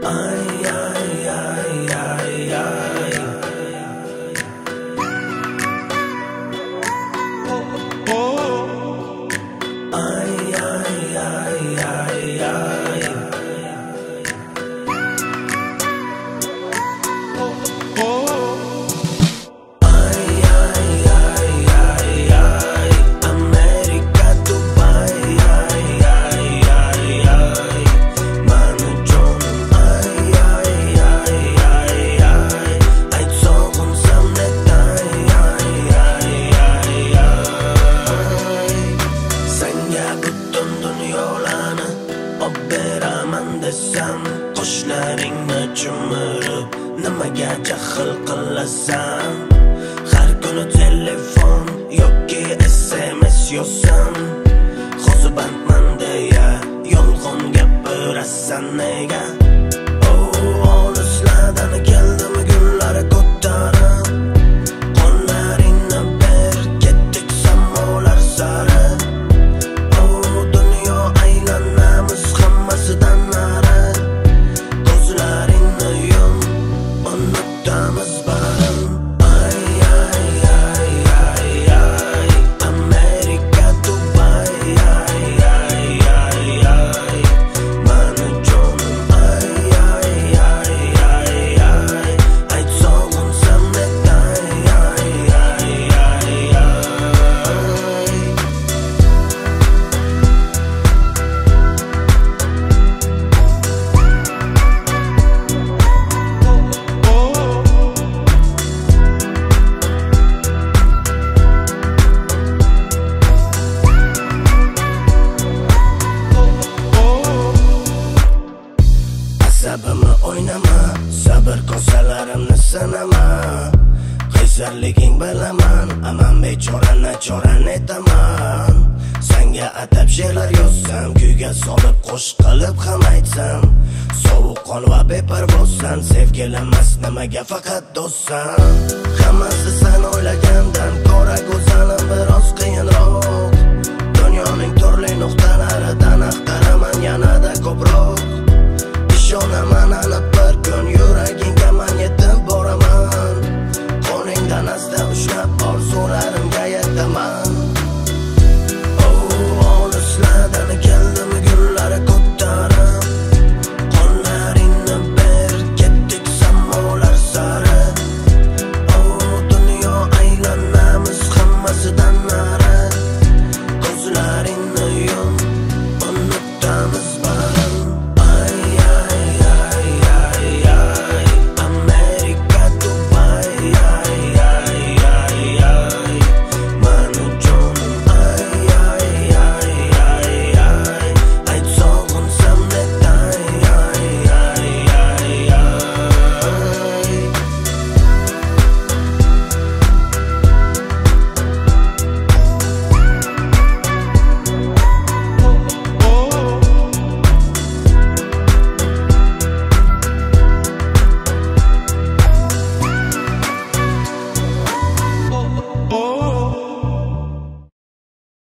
Qoshlaringni chimirib nimaga jahl qilasan? Har kuni telefon yoki SMS yozsam, xozibandman deya yolg'on gapirasan nega? Olislardan keldimi gullar ko'tarib, qo'llaringni ber ketdik samolar sari. Dunyo aylanamiz hammasidan nari. Ko'zlaringni yum, unutamiz barin. Amerika, Dubay, mani jonim, aytsog'insam netay. Asabimni o'ynama, sabr kosalarimni sanama. Qaysarliging bilaman, aman bechora nachoran etaman. Senga atab she'rlar yozsam, kuyga solib qo'shiq qilib ham aytsam. Sovuqqon va beparvozsan, sevgilamas nimaga faqat do'stsan. Hammasi sen o'ylagandan ko'ra go'zalim biroz qiyinroq.